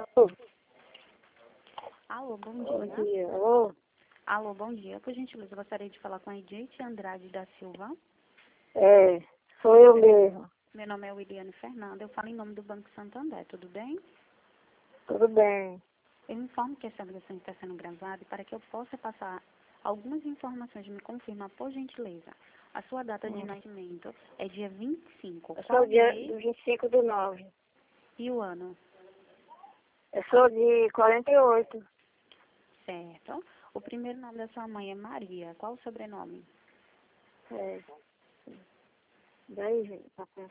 Alô, bom Bom dia. dia. Alô? Alô, bom dia. Por gentileza, eu gostaria de falar com a Edith Andrade da Silva. É, sou eu mesmo. Meu nome é Williane Fernanda. Eu falo em nome do Banco Santander, tudo bem? Tudo bem. Eu informo que essa ligação está sendo gravada e para que eu possa passar algumas informações, me confirma, por gentileza. A sua data de nascimento é dia 25. Eu sou Qual dia mês do 25/9. e o ano? Eu sou de 48. Certo. O primeiro nome da sua mãe é Maria. Qual o sobrenome? É. Daí, gente, papai.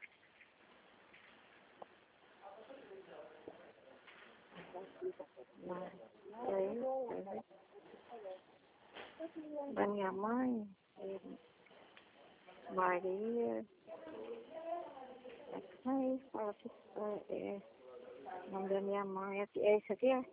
Da minha mãe, Maria. Aí, fala assim, o nome da minha mãe. É isso aqui, é?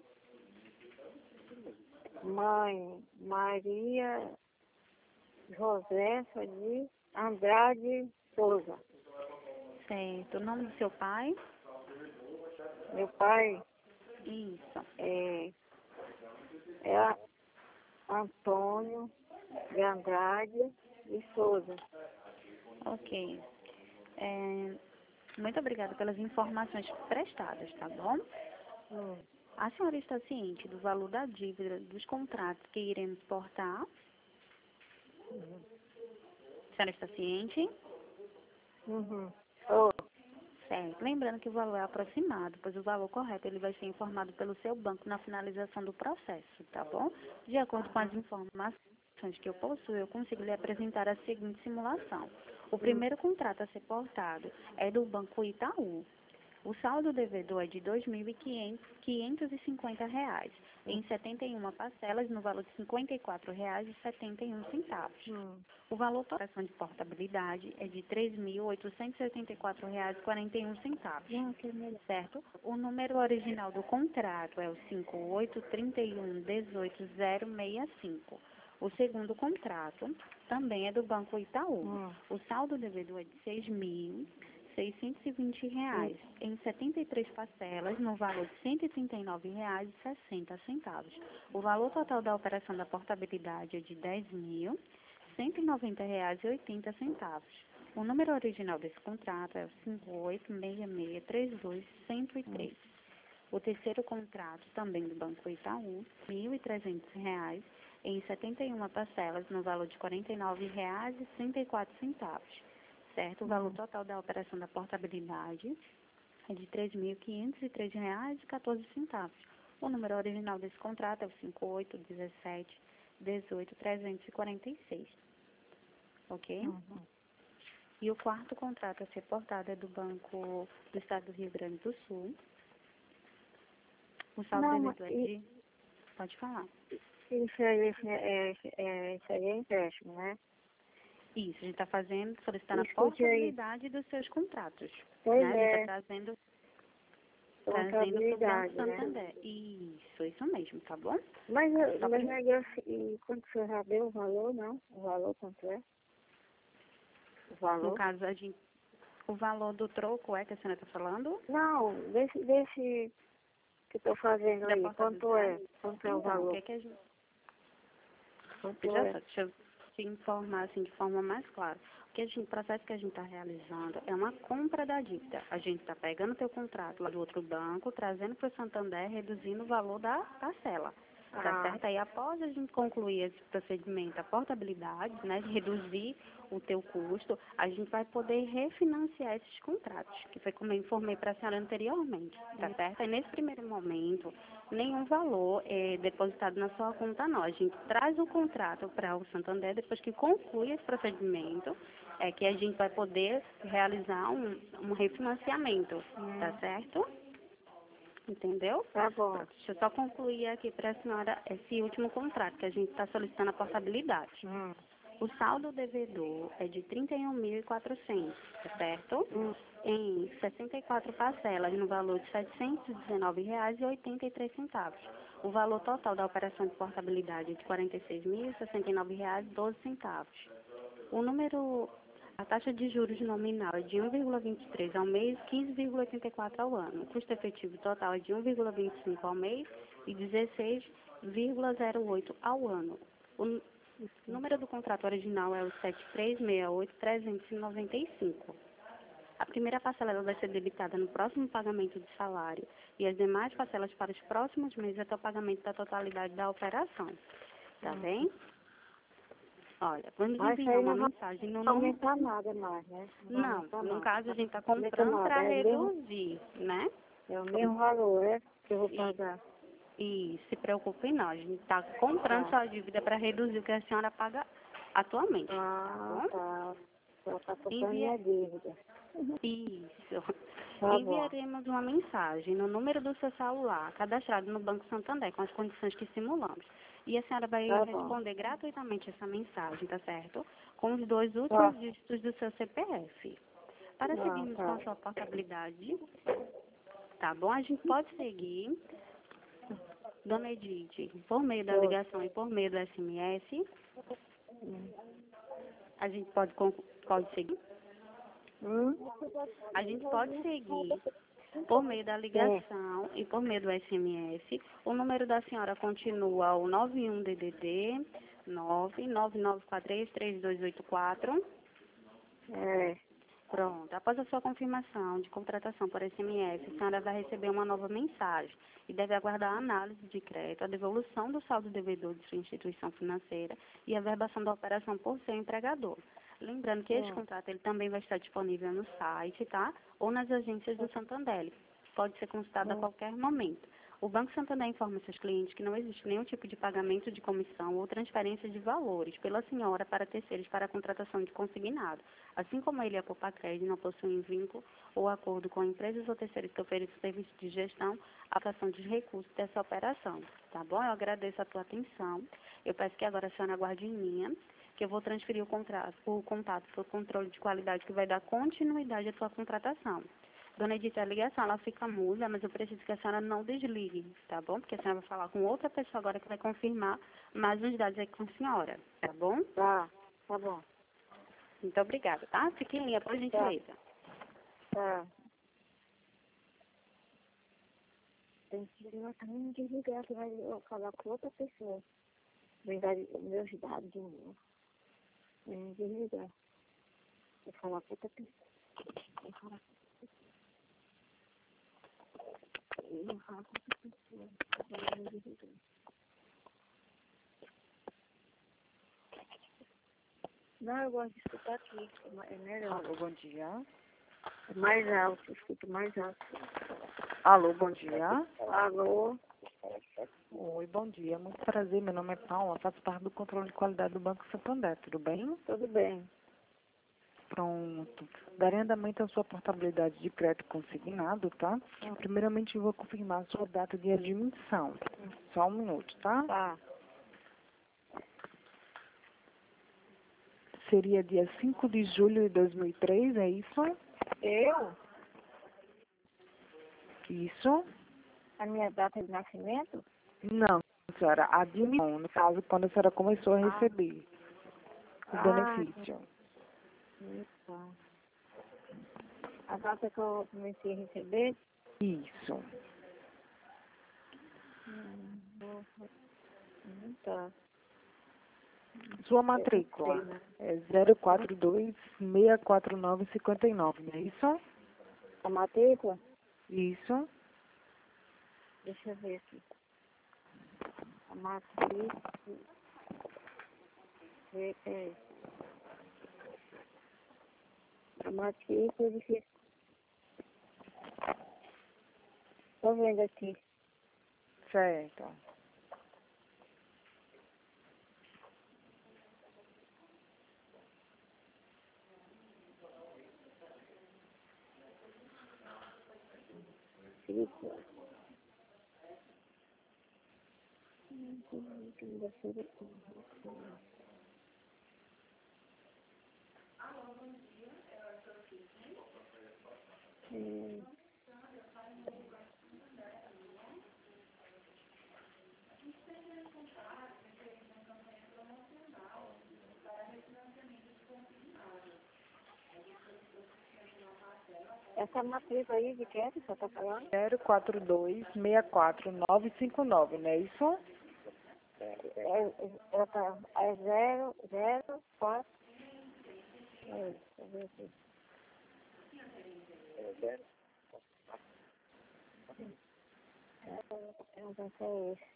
Mãe, Maria Josefa de Andrade Souza. Certo. O nome do seu pai? Meu pai Isso. é Antônio de Andrade de Souza. Ok. Muito obrigada pelas informações prestadas, tá bom? A senhora está ciente do valor da dívida dos contratos que iremos portar? A senhora está ciente? Uhum. Oh, Certo. Lembrando que o valor é aproximado, pois o valor correto ele vai ser informado pelo seu banco na finalização do processo, tá bom? De acordo com as informações que eu possuo, eu consigo lhe apresentar a seguinte simulação. O primeiro contrato a ser portado é do Banco Itaú. O saldo devedor é de R$ 2.550, em 71 parcelas, no valor de R$ 54,71. O valor total de portabilidade é de R$ 3.884,41, certo? O número original do contrato é o 5831180065. O segundo contrato também é do Banco Itaú. O saldo devedor é de R$ 6.620, em 73 parcelas, no valor de R$ 139,60. O valor total da operação da portabilidade é de R$ 10.190,80. O número original desse contrato é o 5866321003. O terceiro contrato, também do Banco Itaú, R$ 1.300, em 71 parcelas, no valor de R$ 49,34. Certo? O valor total da operação da portabilidade é de R$ 3.503,14. O número original desse contrato é o 5817180346. Ok? E o quarto contrato a ser portado é do Banco do Estado do Rio Grande do Sul. O saldo devedor é de... Pode falar. isso aí é empréstimo, né? Isso, a gente está solicitando a Escute aí. portabilidade dos seus contratos. Pois Né? A gente é, está trazendo para o Banco contabilidade, né? Santander. Isso mesmo, tá bom? Mas Só pra- negócio, e quando você já deu o valor, não? O valor quanto é? O No valor? caso, o valor do troco é que a senhora está falando? Não, desse que estou fazendo Da aí, quanto é? portabilidade? Quanto é o Então, o valor? que é que a gente... Quanto Veja é? só, deixa eu te informar assim de forma mais clara. O processo que a gente está realizando é uma compra da dívida. A gente está pegando o teu contrato lá do outro banco, trazendo para o Santander, reduzindo o valor da parcela. Tá certo? Aí após a gente concluir esse procedimento, a portabilidade, né, de reduzir o teu custo, a gente vai poder refinanciar esses contratos, que foi como eu informei para a senhora anteriormente, tá certo? Aí nesse primeiro momento, nenhum valor é depositado na sua conta não. A gente traz o contrato para o Santander, depois que conclui esse procedimento, é que a gente vai poder realizar um refinanciamento, tá certo? Entendeu? Tá bom. Pronto, deixa eu só concluir aqui para a senhora esse último contrato, que a gente está solicitando a portabilidade. O saldo devedor é de R$ 31.400, tá certo? Em 64 parcelas, no valor de R$ 719,83. O valor total da operação de portabilidade é de R$ 46.069,12. O número A taxa de juros nominal é de 1,23 ao mês, 15,84 ao ano. O custo efetivo total é de 1,25 ao mês e 16,08 ao ano. O número do contrato original é o 7368-395. A primeira parcela ela vai ser debitada no próximo pagamento de salário e as demais parcelas para os próximos meses até o pagamento da totalidade da operação. Tá bem? Olha, quando Mas enviar aí uma não vai mensagem no número... aumentar nada mais, né? Não vai Não, aumentar no nada. caso a gente está Não aumenta comprando para nada, reduzir, né? é o mesmo valor, é? Que eu vou E, pagar. e se preocupe não, a gente está comprando Tá. sua dívida para reduzir o que a senhora paga atualmente, tá Ah, bom? tá. Só tá comprando Envia... minha dívida. Isso. Tá bom. Enviaremos uma mensagem no número do seu celular, cadastrado no Banco Santander, com as condições que simulamos. E a senhora vai Tá bom. responder gratuitamente essa mensagem, tá certo? Com os 2 Tá. últimos dígitos do seu CPF. Para Ah, seguirmos com tá. a sua portabilidade, tá bom? A gente pode seguir, dona Edith, por meio da Oi. ligação e por meio do SMS. Hum. A gente pode seguir. Hum? A gente pode seguir por meio da ligação e por meio do SMS. O número da senhora continua o 91-DDD 99943-3284. É. Pronto. Após a sua confirmação de contratação por SMS, a senhora vai receber uma nova mensagem e deve aguardar a análise de crédito, a devolução do saldo devedor de sua instituição financeira e a verbação da operação por seu empregador. Lembrando que este contrato ele também vai estar disponível no site, tá? Ou nas agências do Santander. Pode ser consultado a qualquer momento. O Banco Santander informa seus clientes que não existe nenhum tipo de pagamento de comissão ou transferência de valores pela senhora para terceiros para a contratação de consignado. Assim como ele e a Copacred não possuem vínculo ou acordo com empresas ou terceiros que oferecem serviço de gestão, a aplicação dos recursos dessa operação. Tá bom? Eu agradeço a tua atenção. Eu peço que agora a senhora aguarde em linha, que eu vou transferir o contato para o controle de qualidade que vai dar continuidade à sua contratação. Dona Edith, a ligação ela fica muda, mas eu preciso que a senhora não desligue, tá bom? Porque a senhora vai falar com outra pessoa agora que vai confirmar mais uns dados aí com a senhora, tá bom? Tá. Tá bom. Muito obrigada, tá? Fique em linha, por gentileza. Tá. Tem que desligar também, desligar, que vai eu falar com outra pessoa. Vem dar meus dados de novo. Vem desligar. Vou falar com outra pessoa. Vou falar com outra pessoa. Vem desligar. Não, eu gosto de escutar aqui. É melhor. Alô, bom dia. É mais alto, escuto mais alto. Alô, bom dia. Alô? Oi, bom dia. Muito prazer, meu nome é Paula, faço parte do controle de qualidade do Banco Santander, tudo bem? Tudo bem. Pronto. Darei andamento à sua portabilidade de crédito consignado, tá? Primeiramente, eu vou confirmar a sua data de admissão. Só um minuto, tá? Tá. Seria dia 5 de julho de 2003, é isso? Eu? Isso? A minha data de nascimento? Não, senhora, admissão, no caso, quando a senhora começou a receber o benefício. Isso. A data que eu comecei a receber? Isso. Tá. Sua matrícula Sei, né? é 042-649-59, não é isso? A matrícula? Isso. Deixa eu ver aqui. A matrícula é a matrícula de... Tô vendo aqui. Certo. Matrícula. Essa matriz aí de que você está falando? 042-64959, não é isso? Ela tá, é 004. É isso, deixa eu ver aqui. Eu não sei esse.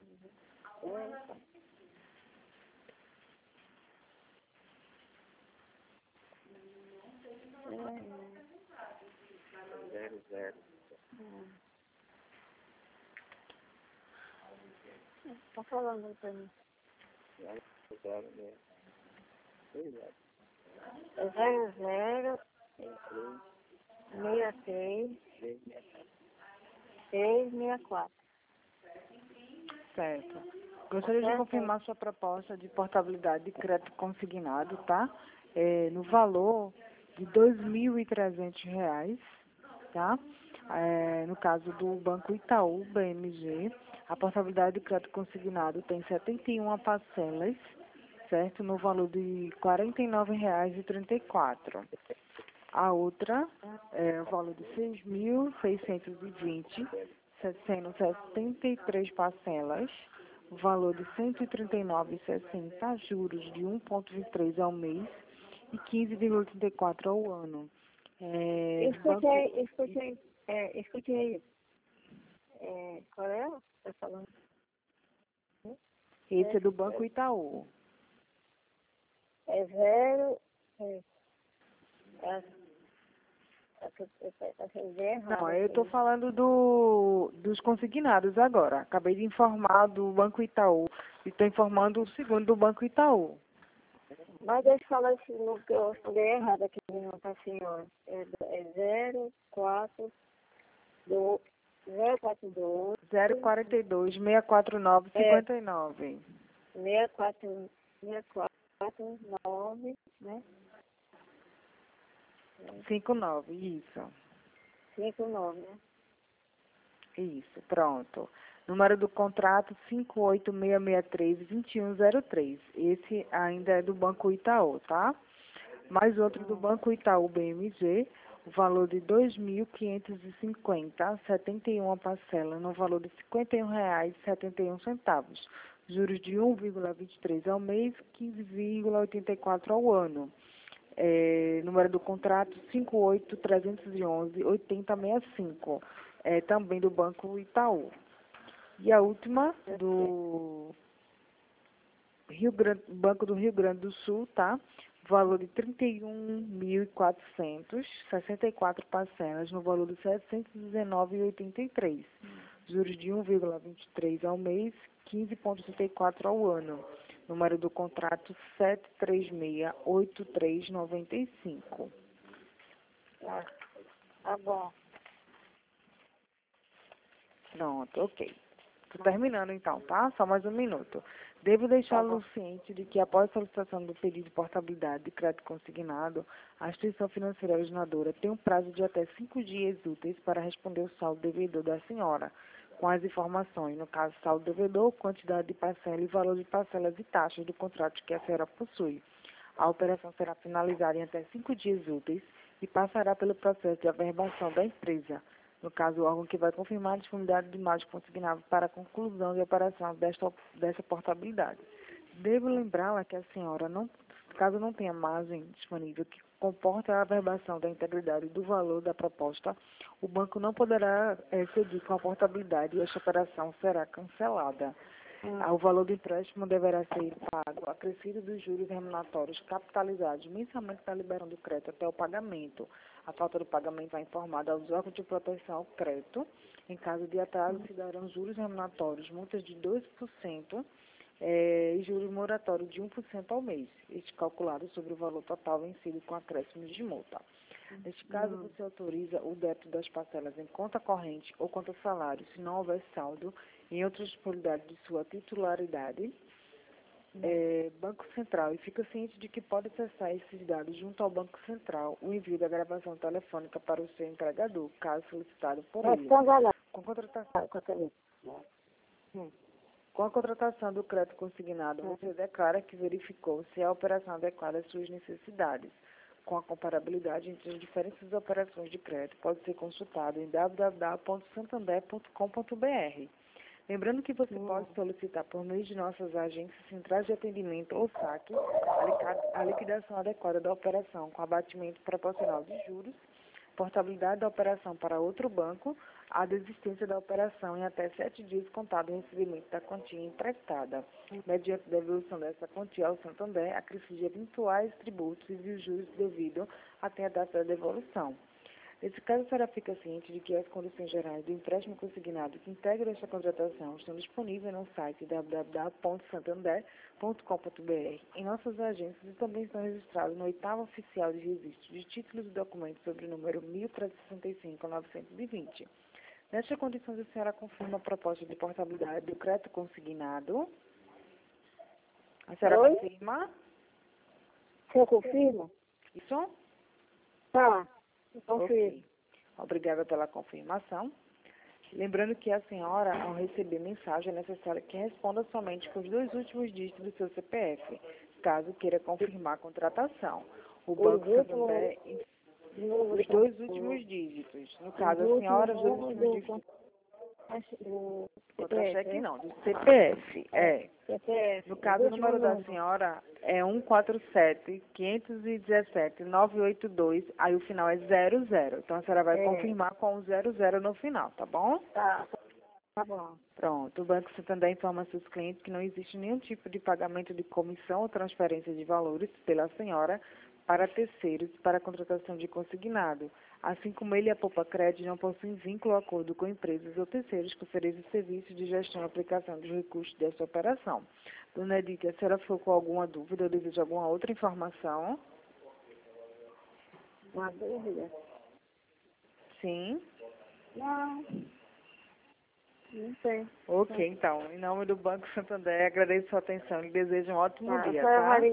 Tá falando pra mim. É 00-63-664. Certo. Gostaria de confirmar sua proposta de portabilidade de crédito consignado, tá? No valor de R$ 2.300, tá? No caso do Banco Itaú, BMG, a portabilidade de crédito consignado tem 71 parcelas, certo? No valor de R$ 49,34. A outra é o valor de 6.620, sendo 73 parcelas, o valor de R$ 139,60, juros de 1,23 ao mês e 15,84 ao ano. Escutei. Qual é? Tá falando? Esse é do Banco Itaú. É 0. Não, eu estou falando dos consignados agora. Acabei de informar do Banco Itaú e estou informando o segundo do Banco Itaú. Mas deixa eu falar esse número que eu falei errado aqui não para a senhora. É 042 042-649-59. 649, né? 59, isso. 59, né? Isso, pronto. Número do contrato 58663-2103. Esse ainda é do Banco Itaú, tá? Mais outro do Banco Itaú BMG, o valor de R$ 2.550, 71 parcela, no valor de R$ 51,71. Juros de 1,23 ao mês, 15,84 ao ano. Número do contrato 58-311-8065, também do Banco Itaú. E a última, do Banco do Rio Grande do Sul, tá? Valor de R$ 31.400, 64 parcelas, no valor de R$ 719,83. Juros de 1,23 ao mês, 15,34 ao ano. Número do contrato 7368395. Tá bom. Pronto, ok. Estou terminando então, tá? Só mais um minuto. Devo deixá-lo ciente de que após a solicitação do pedido de portabilidade de crédito consignado, a instituição financeira originadora tem um prazo de até 5 dias úteis para responder o saldo devedor da senhora, com as informações, no caso, saldo devedor, quantidade de parcela e valor de parcelas e taxas do contrato que a senhora possui. A operação será finalizada em até 5 dias úteis e passará pelo processo de averbação da empresa. No caso, o órgão que vai confirmar a disponibilidade de imagem consignável para a conclusão de operação dessa portabilidade. Devo lembrá-la que a senhora, caso não tenha margem disponível que comporte a averbação da integridade do valor da proposta, o banco não poderá seguir com a portabilidade e esta operação será cancelada. O valor do empréstimo deverá ser pago acrescido dos juros remuneratórios capitalizados mensalmente para liberando o crédito até o pagamento. A falta do pagamento vai informada aos órgãos de proteção ao crédito. Em caso de atraso, se darão juros remuneratórios, multas de 2% e juros moratórios de 1% ao mês, este calculado sobre o valor total vencido com acréscimos de multa. Neste caso, você autoriza o débito das parcelas em conta corrente ou conta salário, se não houver saldo em outra disponibilidade de sua titularidade, Banco Central, e fica ciente de que pode acessar esses dados junto ao Banco Central o envio da gravação telefônica para o seu entregador, caso solicitado por ele. Com a contratação do crédito consignado, você declara que verificou se a operação adequada às suas necessidades. com a comparabilidade entre as diferentes operações de crédito pode ser consultado em www.santander.com.br. Lembrando que você pode solicitar por meio de nossas agências centrais de atendimento ou saque a liquidação adequada da operação com abatimento proporcional de juros, portabilidade da operação para outro banco, a desistência da operação em até 7 dias contado o recebimento da quantia emprestada, mediante devolução dessa quantia ao Santander, acrescido de eventuais tributos e os juros devido até a data da devolução. Nesse caso, a senhora fica ciente de que as condições gerais do empréstimo consignado que integram esta contratação estão disponíveis no site www.santander.com.br, em nossas agências e também estão registrados no 8º Oficial de Registro de Títulos e Documentos sobre o número 1365-920. Nesta condição, a senhora confirma a proposta de portabilidade do crédito consignado. A senhora confirma? Você confirma? Isso? Tá. Confirmo. Ok. Obrigada pela confirmação. Lembrando que a senhora, ao receber mensagem, é necessário que responda somente com os 2 últimos dígitos do seu CPF, caso queira confirmar a contratação. O Banco Santander, os 2 últimos dígitos. No caso, a senhora, os 2 últimos dígitos. Contra-cheque não, do CPF. No caso, o número da senhora é 147-517-982, aí o final é 00. Então, a senhora vai confirmar com o 00 no final, tá bom? Tá bom. Pronto. O Banco Santander informa seus clientes que não existe nenhum tipo de pagamento de comissão ou transferência de valores pela senhora para terceiros para a contratação de consignado, assim como ele e a Poupa Crédito não possuem vínculo ou acordo com empresas ou terceiros que ofereçam serviços de gestão e aplicação dos recursos desta operação. Dona Edith, a senhora ficou com alguma dúvida ou deseja alguma outra informação? Uma dúvida? Sim. Não sei. Ok, então, em nome do Banco Santander, agradeço a sua atenção e desejo um ótimo dia, A senhora tá? vai